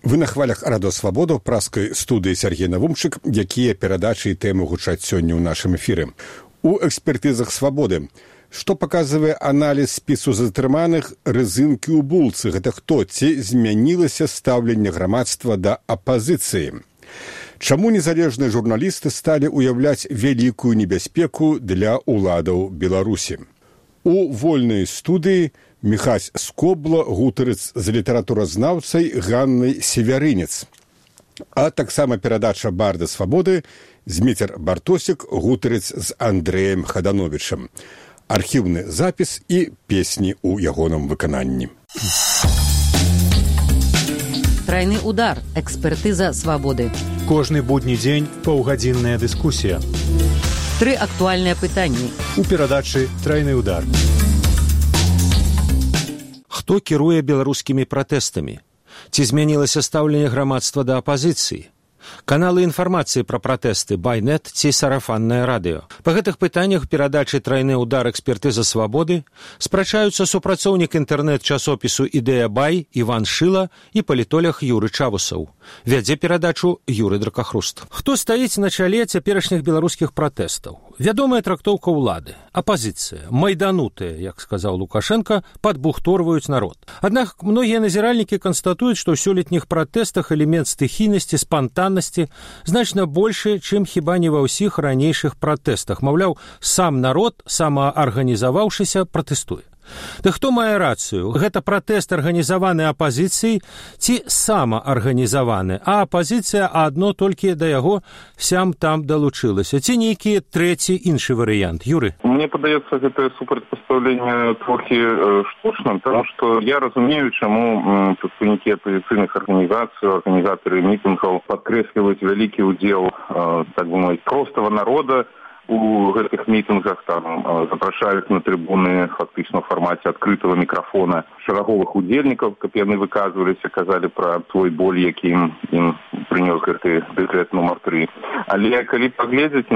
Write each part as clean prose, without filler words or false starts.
Вы на хвалях Радио Свабода, праскай студыі Сергей Навумчык, якія перадачы і тэмы гучаць сёння ў нашым эфіры. У экспертызах Свабоды. Што паказвае аналіз спісу затрыманых рызынкі ў булцы? Гэта хто? Ці змянілася стаўленне грамадства да апазіцыі? Чаму незалежныя журналісты сталі ўяўляць вялікую небяспеку для ўладаў Беларусі? У вольнай студыі Міхась Скобла гутарыць з літаратуразнаўцай Ганнай Севярынец. А таксама перадача Барда Свабоды Зміцер Бартосік гутарыць з Андрэем Хадановічам. Архіўны запіс і песні ў ягоным выкананні. Трайны удар. Экспертыза Свабоды. Кожны будні дзень паўгадзінная дыскусія. 3 актуальныя пытанні. У перадачы «Трайны удар». Хто кіруе беларускімі пратэстамі? Ці змянілася стаўленне грамадства да апазіцыі? Каналы інфармацыі пра пратэсты Байнет ці сарафаннае радыё. Па гэтых пытаннях перадачы «Трайны удар. Экспертыза Свабоды» спрачаюцца супрацоўнік інтэрнэт-часопісу «Ідэя Бай» Іван Шыла і палітолог Юры Чавусаў. Вядзе перадачу Юры Дракахруст. Хто стаіць на чале цяперашніх беларускіх пратэстаў? Вядомая трактоўка ўлады. Апазіцыя, майданутыя, як сказаў Лукашенко, падбухторваюць народ. Аднак многія назіральнікі канстатуюць, што ў сёлетніх пратэстах элемент стыхійнасці, спантаннасці значна большы, чым хіба не ва ўсіх ранейшых пратэстах. Маўляў, сам народ, самаарганізаваўшыся, пратэстуе. Ды хто мае рацыю? Гэта пратэст арганізаваны апазіцыяй ці самаарганізаваны, а апазіцыя адно толькі да яго сям-там далучылася. Ці нейкі трэці іншы варыянт? Юры? Мне падаецца, гэтае супрацьпастаўленне трохі штучным, тому што я разумею, чаму прадстаўнікі апазіцыйных арганізацый, арганізатары мітынгаў падкрэсліваюць вялікі ўдзел, так бы мовіць, простага народа у гэтых мітынгах, там запрашаюць на трыбуны фактычна ў фармаце адкрытого мікрафона шараговых удзельнікаў, каб яны выказваліся, казалі пра свой боль, які ім прынёс гэты дэкрэт нумар 3. Але калі паглядзець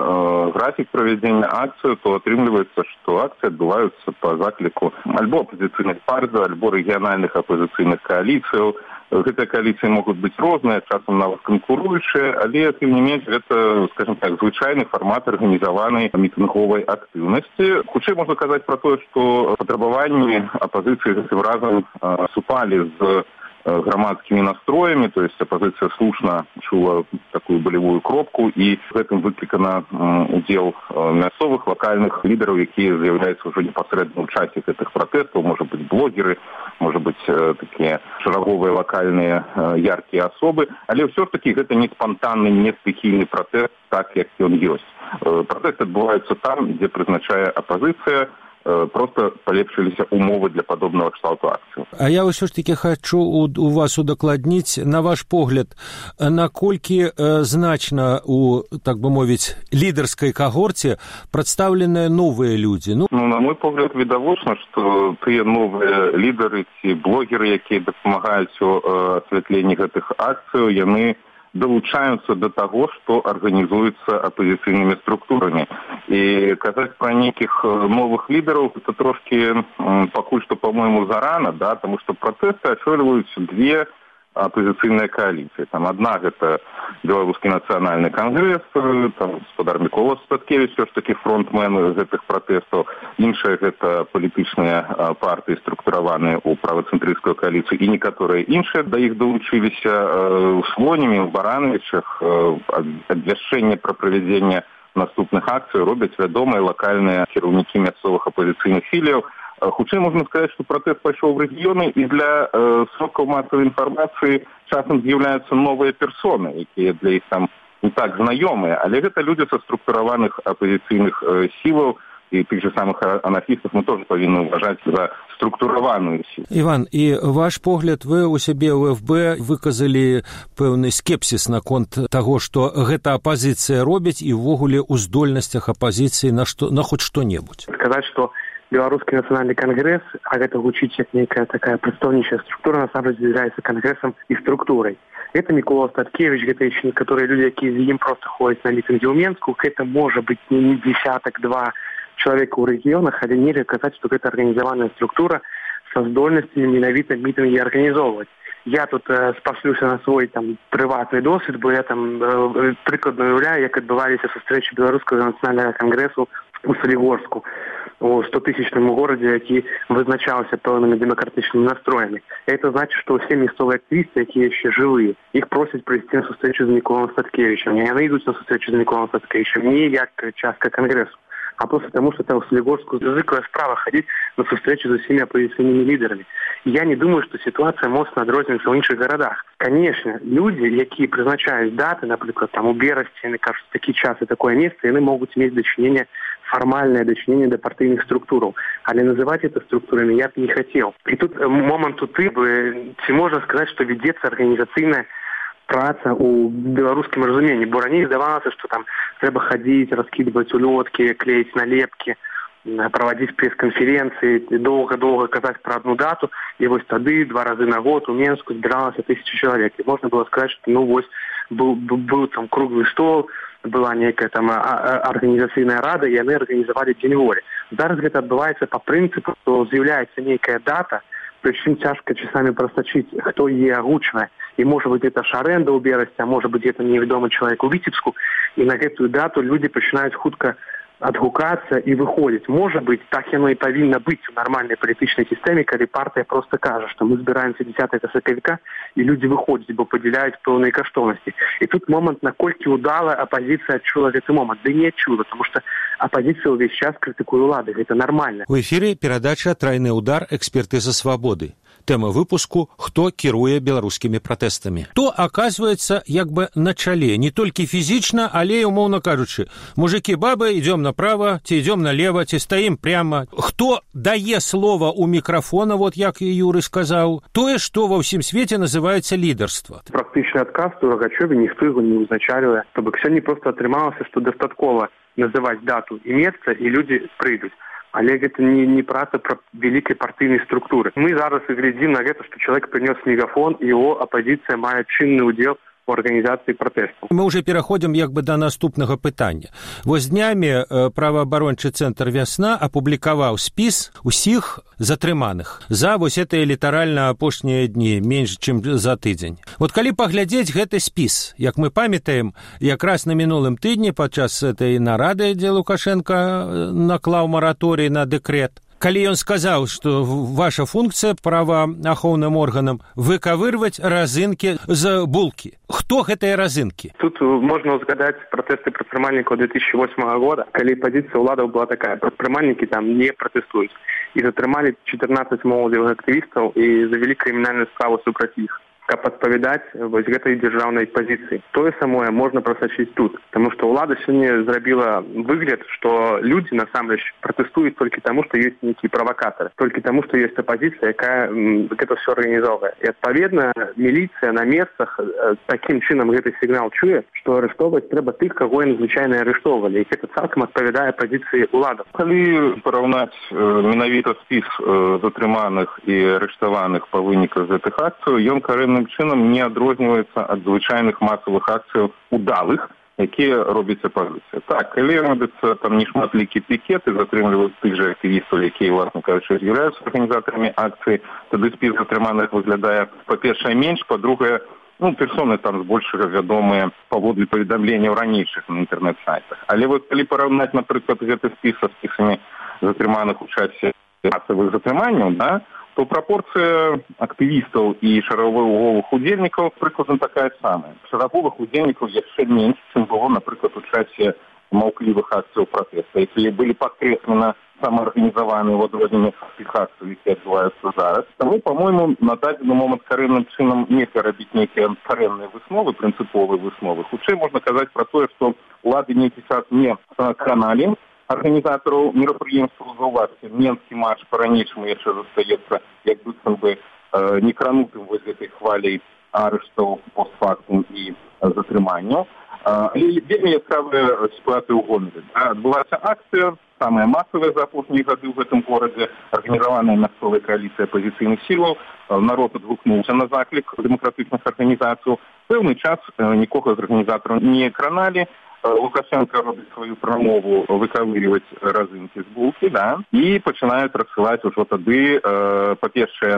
на графік правядзення акцыі, то атрымліваецца, што акцыі адбываюцца па закліку альбо апазіцыйных партый, альбо рэгіянальных апазіцыйных кааліцыяў. Гэтыя кааліцыі могуць быць розныя, часам нават канкуруючыя, але тым не менш гэта, скажем так, звычайны фармат арганізаванай мітынговай актыўнасці. Хутчэй можна казаць пра тое, што патрабаванні апазіцыі гэтым разам супалі з грамадскімі настроямі, то есть апазіцыя слушна чула такую болевую кропку, і гэтым выклікана удзел мясцовых лакальных лідараў, якія з'яўляюцца ўжо непасрэдна ў часе гэтых пратэстаў, можа быць блогеры, можа быць такія шараговыя лакальныя яркія асобы, але ўсё ж такі гэта не спантанны, не стыхійны пратэст, так як ён ёсць. Пратэст адбываецца там, дзе прызначае апазіцыя, просто палепшыліся умовы для падобнага кшталту акцыі. А я ўсё ж такі хачу у вас удакладніць, на ваш погляд, наколькі значна у, так бы мовіць, лідарскай кагорце прадстаўленыя новыя людзі? На мой погляд, відавочна, што тыя новыя лідары ці блогеры, якія дапамагаюць у асвятленні гэтых акцый, яны долучаюцца до таго, што арганізуецца апазіцыйнымі структурамі. І казаць пра нейкіх новых лідараў гэта трошкі пакуль што, па-мойму, зарана, да, таму што пратэсты ачоліваюць две апазіцыйныя кааліцыі. Там адна гэта Беларускі нацыянальны кангрэс, там гаспадар Мікола Статкевіч, ж такі фронтмен гэтых пратэстаў. Іншая гэта палітычныя партыі, структураваныя ў правацэнтрысцкую кааліцыю, і некаторыя іншыя да іх далучыліся ў Слонімі, ў Барановічах. Абвяшчэнне пра правядзенне наступных акцый робяць вядомыя лакальныя кіраўнікі мясцовых апазіцыйных філіяў. Хутчэй можна сказаць, што пратэст пайшоў у рэгіёны, і для сродкаў масавай інфармацыі часам з'яўляюцца новыя персоны, якія для іх там не так знаёмыя, але гэта людзі са структураваных апазіцыйных сілаў, і тых же самых анафістаў мы тоже павінны ўважаць за структураваную сілу. Іван, і ваш погляд, вы у сябе ў ФБ выказалі пэўны скепсіс наконт таго, што гэта апазіцыя робіць, і ўвогуле ў здольнасцях апазіцыі на хоць што-небудзь. Сказаць, што Беларускі нацыянальны кангрэс, а гэта гучыць як нейкая такая прадстаўнічая структура, насамрэч з'яўляецца кангрэсам і структурай. Гэта Мікола Статкевіч, гэта яшчэ некаторыя людзі, якія з ім проста ходзяць на мітынгі ў Менску. Гэта можа быць не дзесятак-два чалавека ў рэгіёнах, але нельга казаць, што гэта арганізаваная структура са здольнасцямі менавіта мітынгі арганізоўваць. Я тут спаслюся на свой там прыватны досвід, бо я там прыкладна уяўляю, як адбываліся сустрэчы беларускага нацыянальнага кангрэсу у Салігорску, у 100-тысячным горадзе, які вызначаўся пэўнымі дэмакратычнымі настроямі. Это значит, что все мясцовыя актывісты, якія яшчэ жывыя, іх просяць прыйсці на сустрэчу з Міколом Статкевічем. Яны ідуць на сустрэчу з Міколом Статкевічем не як частка кангрэсу, а просто потому, что там в Солигорску языковая справа ходить на встречу со всеми оппозиционными лидерами. И я не думаю, что ситуация моцна адрозніваецца ў іншых городах. Конечно, люди, якія прызначаюць даты, например, там у Берасці, яны кажуць, такі час і такое место, яны могуць мець дачыненне, формальное дачыненне до партийных структур. Але называть это структурами я бы не хотел. И тут момент ці можно сказать, что ведется организационная праца у беларускім разуменні, бо раней здавалася, што там трэба хадзіць, раскідваць улёткі, клеіць налепкі, праводзіць пресс-канференцыі, доўга-доўга казаць пра адну дату, і вось тады 2 разы на год у Менску збіралася 1000 чалавек. І можна было сказаць, што быў там круглы стол, была нейкая там арганізацыйная рада, і яны арганізавалі дзень волі. Зараз гэта адбываецца па прынцыпу, што з'яўляецца нейкая дата, причем тяжко часами просочить, кто ее огучивает. И может быть это Шаренда у Берасти, а может быть это неведомый человек у Витебску. И на эту дату люди начинают хутко адгукаться и выходить. Может быть, так оно и повинно быть в нормальной политической системе, когда партия просто кажет, что мы собираемся 10 сакавіка, и люди выходят, бо поделяют певные каштовности. И тут момент, накольки удала оппозиция отчула этот момент. Да не отчула, потому что оппозиция весь час критикует улады. Это нормально. У эфире передача «Тройный удар. Экспертиза свободы». Тема выпуску «Хто кіруе беларускімі пратэстамі». То оказывается як бы на чале, не толькі фізічна, але, умоўна кажучы, мужики-бабы, идем направо, ці идем налево, ці стоим прямо. Хто дае слова у микрофона, вот як і Юры сказаў, тое, што ва ўсім свеце называецца лідарства. Практычны адказ у Рагачёве ніхто яго не ўзначальвае. То бок сёння просто атрымалася, што дастаткова называць дату і месца, і людзі прыйдуць. Але гэта не праца пра вялікай партыйнай структуры. Мы зараз і глядзім на гэта, што чалавек прынёс мегафон, і яго апазіцыя мае чынны ўдзел у арганізацыі пратэсту. Мы уже пераходзім як бы да наступнага пытання. Вось днямі праваабарончы цэнтр «Вясна» апублікаваў спіс усіх затрыманых за вось гэтыя літаральна апошнія дні, менш чым за тыдзень. Вот калі паглядзець гэты спіс, як мы памятаем, якраз на мінулым тыдні падчас этой нарады, дзе Лукашенко наклаў мараторый на дэкрэт, калі ён сказаў, што ваша функцыя праваахоўным органам выкавырваць разынкі з булкі. Хто гэтыя разынкі? Тут можна згадаць пратэсты прадпрымальнікаў 2008 года, калі пазіцыя ўладаў была такая: прадпрымальнікі там не пратэстуюць. І затрымалі 14 моладзевых актывістаў і завялі крымінальную справу супраць іх, каб адпавядаць вось гэтай дзяржаўнай пазіцыі. Тое самое можна прасачыць тут, таму што ўлада сёння зрабіла выгляд, што людзі насамрэч пратэстуюць толькі таму, што ёсць нейкія правакатары, толькі таму, што ёсць апазіцыя, якая гэта ўсё арганізоўвае. І адпаведна міліцыя на месцах такім чынам гэты сігнал чуе, што арыштоўваць трэба тых, каго яны звычайна арыштоўвалі, і гэта цалкам адпавядае пазіцыі ўладаў. Калі параўнаць менавіта спіс затрыманых і арыштаваных па выніках гэтых акцый, ён карэнным чынам не адрозніваецца ад звычайных масавых акцыяў удалых, якія робіць апазіцыя. Так, калі робіцца там нешматлікі пікеты, затрымліваюць тых жа актывістаў, якія, власна кажучы, з'яўляюцца арганізатарамі акцыі, тады спіс затрыманых выглядае, па-першае, менш, па-другае, персоны там збольшага вядомыя паводле паведамленняў ранейшых на інтэрнэт-сайтах. Але вот калі параўнаць, напрыклад, гэты спіс са спісамі затрыманых у часе масавых затрыманняў, то прапорцыя актывістаў і шараговых удзельнікаў прыкладна такая самая. Шараговых удзельнікаў яшчэ менш, чым было, напрыклад, у часе маўклівых акцыяў пратэста, якія былі падкрэслена самаарганізаваныя ў адрозненне тых акцый, якія адбываюцца зараз. Таму, па-мойму, на дадзены момант карэнным чынам нельга рабіць нейкія карэнныя высновы, прынцыповыя высновы. Хутчэй можна казаць пра тое, што ўлады нейкі час не каналі арганізатараў мерапрыемстваў. Заўважце, Менскі марш па-ранейшаму яшчэ застаецца як быццам бы некранутым вось гэтай хваляй арыштаў постфактум і затрыманняў. Але вельмі яскравая сітуацыя ў гомелі. Адбылася акцыя, самая масавая за апошнія гады ў гэтым горадзе, арганізаваная мясцовая кааліцыя апазіцыйных сілаў. Народ адгукнуўся на заклік дэмакратычных арганізацыяў. Пэўны час нікога з арганізатараў не краналі. Лукашенко робіць сваю прамову выкавыріваць разынкі з булкі, і пачынаюць рассылаць ужо тады, па-першае,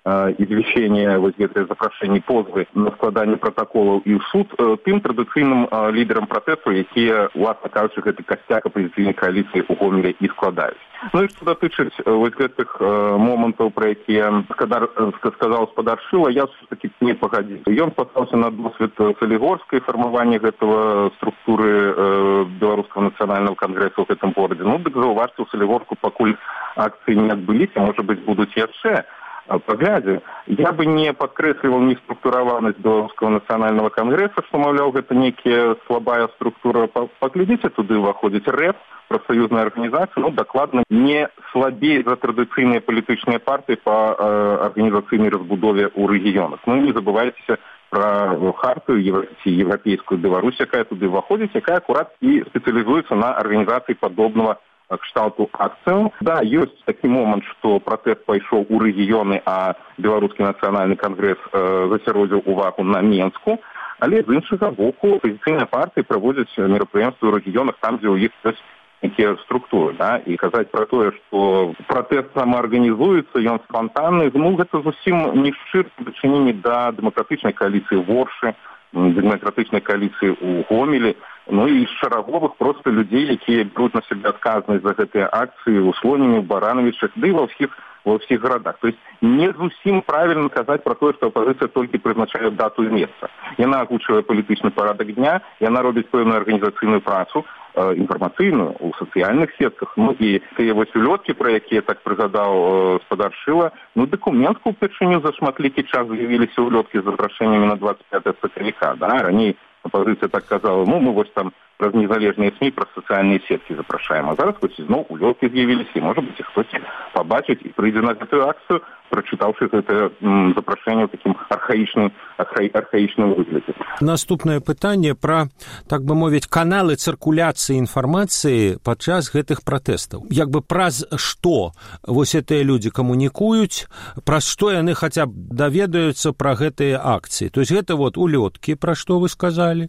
извещения, вот гэтыя запрашэнні позвы на складанне протоколаў і ў суд тым традыцыйным лідарам пратэсту, якія, власна кажучы, гэты касцяк апазіцыйнай кааліцыі ў Гомелі і складаюць. Ну і што датычыць вось гэтых момантаў, пра якія сказаў гаспадар Шыла, я все-таки не пагадзіўся. Ён спасаўся на досвед Салігорскай, фармавання гэтага структуры Беларускага нацыянальнага кангрэсу ў гэтым горадзе. Ну, дык заўважце, у Салігорску пакуль акцыі не адбыліся, можа быць, будуць яшчэ. Поглядзе, я бы не падкрэсліваў неструктураванасць Беларускага нацыянальнага кангрэса, што, маўляў, гэта нейкая слабая структура. Паглядзіце, туды ўваходзіць РЭФ, профсоюзная организация, ну, докладно не слабее за традиционные политические партии по организационной разбудове у регионов. Ну, не забывайте про харту европейскую Беларусь, якая туда выходит, якая аккурат и специализуется на организации подобного кшталту акцию. Да, есть такой момент, что протест пошел у регионы, а Белорусский национальный конгресс засяродзіў увагу на Менску. Але з іншага боку апозіцыйныя партыі праводзяць мерапрыемствы ў рэгіёнах там, дзе ў іх ёсць нейкія структуры, да? І казаць пра тое, што пратэст самаарганізуецца, ён спантанны, ну, гэта зусім не шчыра ў дачыненні да дэмакратычнай кааліцыі ў Оршы, дэмакратычнай кааліцыі ў Гомелі, ну і шараговых просто людзей, якія беруць на сябе адказнасць за гэтыя акцыі ў Слоніні, ў Барановічах, ды і ва ўсіх гарадах. То есть не зусім правильно казаць про то, што апозіцыя толькі прызначае дату і месца. Яна агучвае палітычны парадак дня, яна робіць пэўную арганізацыйную працу, інфармацыйную ў сацыяльных сетках. Ну і тыя вось улёткі, пра якія так прыгадаў гаспадар Шыла, ну дакументку ўпершыню за шматлікі час з'явіліся улёткі з запрашэннямі на 25 сакавіка. Да? Раней апозіцыя так казала, ну мы вось там праз незалежныя СМІ, праз сацыяльныя сеткі запрашаем. А зараз вось зноў улёткі з'явіліся, і, можа быць, хтосьці пабачыць і прыйдзе на гэтую акцыю, прачытаўшы гэтае запрашэнне ў такім архаічным выглядзе. Наступнае пытанне пра, так бы мовіць, каналы цыркуляцыі інфармацыі падчас гэтых пратэстаў. Як бы праз што вось гэтыя людзі камунікуюць, праз што яны хаця б даведаюцца пра гэтыя акцыі. То есть гэта вот улёткі, пра што вы сказалі,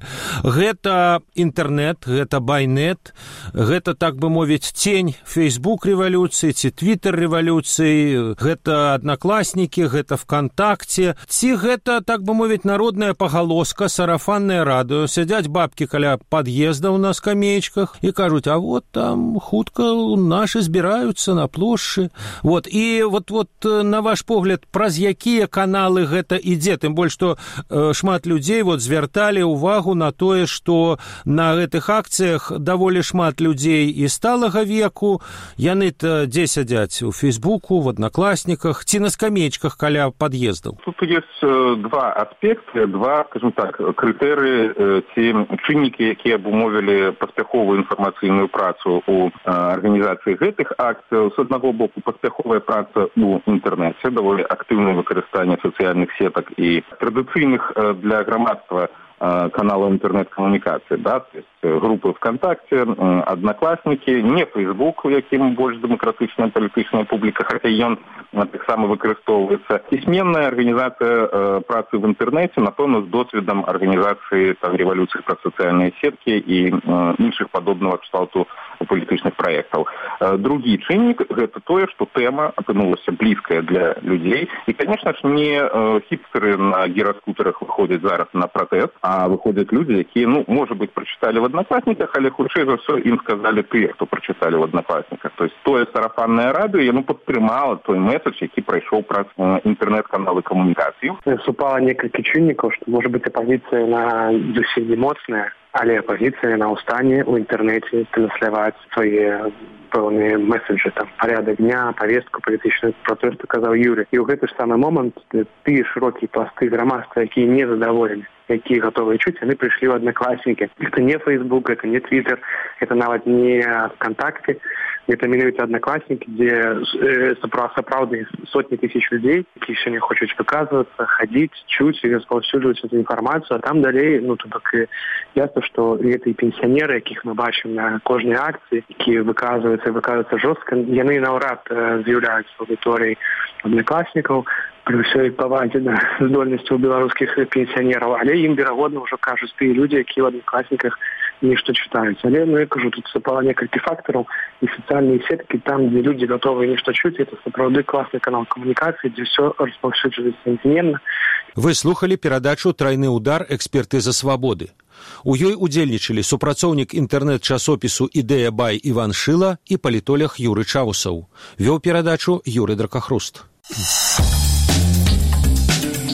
гэта інтэрнэт, гэта байнет, гэта, так бы мовіць, цень Facebook рэвалюцыі ці Twitter рэвалюцыі, гэта Одноклассники, гэта ВКонтакте, ці гэта, так бы мовіць, народная пагалоска, сарафаннае радыё, сядзяць бабкі каля пад'ездаў на скамеечках і кажуць, а вот там хутка нашы збіраюцца на плошчы. Вот. І вот на ваш погляд, праз якія каналы гэта ідзе? Тым больш, што шмат людзей вот звярталі ўвагу на тое, што на гэтых акцыях даволі шмат людзей і сталага веку, яны-то дзе сядзяць? У Фейсбуку, в Одноклассниках, ці на скамеечках каля пад'ездаў? Тут есть два аспекты, скажем так, крытэрыі ці чыннікі, якія абумовілі паспяховую інфармацыйную працу у арганізацыі гэтых акцый. З аднаго боку, паспяховая праца у інтэрнэце, даволі актыўнае выкарыстанне сацыяльных сетак і традыцыйных для грамадства каналаў інтэрнэт-камунікацыі, да, то есть групы ВКонтакте, Одноклассники, не Facebook, у якім больш дэмакратычная палітычная публіка, хаця ён таксама выкарыстоўваецца. Пісьменная арганізацыя працы в інтэрнэце, напэўна, з досведам арганізацыі рэвалюцыі праз сацыяльныя сеткі і іншых падобнага кшталту палітычных праектаў. Другі чыннік – гэта тое, што тэма апынулася блізкая для людзей. І, конечно ж, не хіпстэры на гіраскутарах выходзяць зараз на пратэст, а выходзяць людзі, якія, ну, можа быць, прачыталі в Одноклассниках, але хутчэй за ўсё ім сказалі тыя, хто прачыталі в Одноклассниках. То есть тое сарафаннае радыё, яно падтрымала той месседж, які прайшоў праз інтэрнэт-каналы камунікацыі. Супала некалькі чыннікаў, што, можа быць, апазіцыя на зусім не моцная, але апозіцыя на ўстане ў інтэрнэце трансляваць свае пэўныя месседжы, там, парядак дня, повестку палітычную, про то, што казаў Юрий. І ў гэты ж самы момант тыя шырокія пласты грамадства, якія не задаволены, якія гатовыя чуць, яны прыйшлі ў Одноклассники. Это не Facebook, это не Twitter, это нават не ВКонтакте, это менавіта Одноклассники, дзе сапраўдныя сотні тысяч людзей, якія сёння хочуць выказвацца, хадзіць, чуць і распаўсюджваць эту інфармацыю, а там далей, ну, то так ясно, што гэтыя пенсіянеры, якіх мы бачым на кожнай акцыі, якія выказваюцца жорстка, яны наўрад з'яўляюцца аўдыторыяй Одноклассникаў, при ўсёй павазе да здольнасцяў беларускіх пенсіянераў, але ім, верагодна, ўжо кажуць тыя людзі, якія ў Одноклассниках нешта чытаюць. Але, я кажу, тут сапала некалькі фактараў, і сацыяльныя сеткі, там, дзе людзі гатовы нешта чуць, это сапраўды класны канал камунікацыі, дзе ўсё распаўсюджваецца імгненна. Вы слухалі перадачу «Трайны удар. Экспертыза свабоды». У ёй удзельнічалі супрацоўнік інтэрнэт-часопісу «Ідэя Бай» Іван Шыла і палітолог Юры Чавусаў. Вёў перадачу Юры Дракахруст.